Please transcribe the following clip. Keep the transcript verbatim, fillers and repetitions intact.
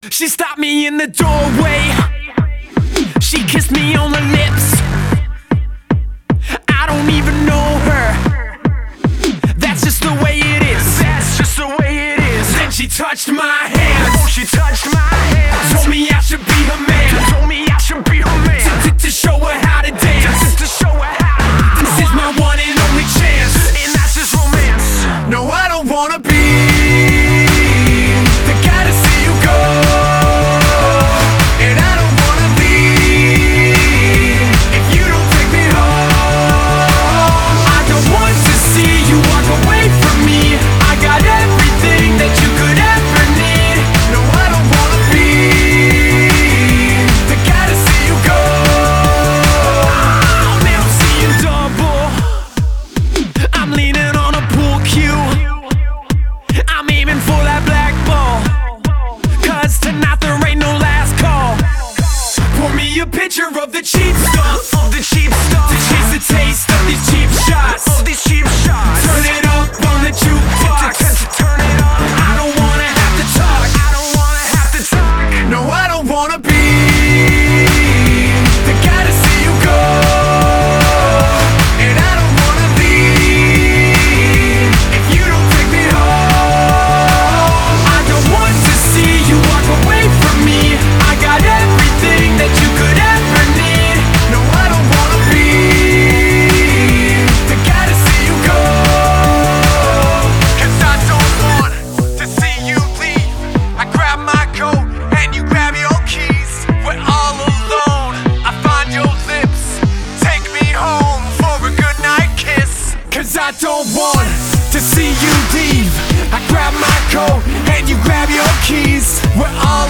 She stopped me in the doorway. She kissed me on the lips. I don't even know her. That's just the way it is. That's just the way it is. Then she touched my hands. Oh, she touched my hands. Told me I should be her man. Told me I should be her man. To, to, to show her how to dance. Just to show her how to. This is my one and only chance. And that's just romance. No, I don't wanna be the guy to see you go. And I don't wanna leave if you don't take me home. I don't want to see you walk away from me. I got everything that you could ever need. No, I don't wanna be the guy to see you go. Oh, now I'm seeing double. I'm leaning on a pool cue. I'm aiming for that black ball. Cause tonight there ain't no last call. Pour me a picture of the cheap stuff. Of the cheap stuff. To chase the taste of these cheap shots. Of these cheap shots. Turn it up on the jukebox. Turn it up. I don't wanna have to talk. I don't wanna have to talk. No, I don't wanna be the guy to see you go. And I don't wanna leave if you don't take me home. I don't want to see you walk away from me. I got everything that you could ever need. No, I don't wanna be the guy to see you go. Cause I don't want to see you leave. I grab my coat and you grab your keys. We're all alone. I find your lips. Take me home for a goodnight kiss. Cause I don't want to see you leave. I grab my coat and you grab your keys. We're all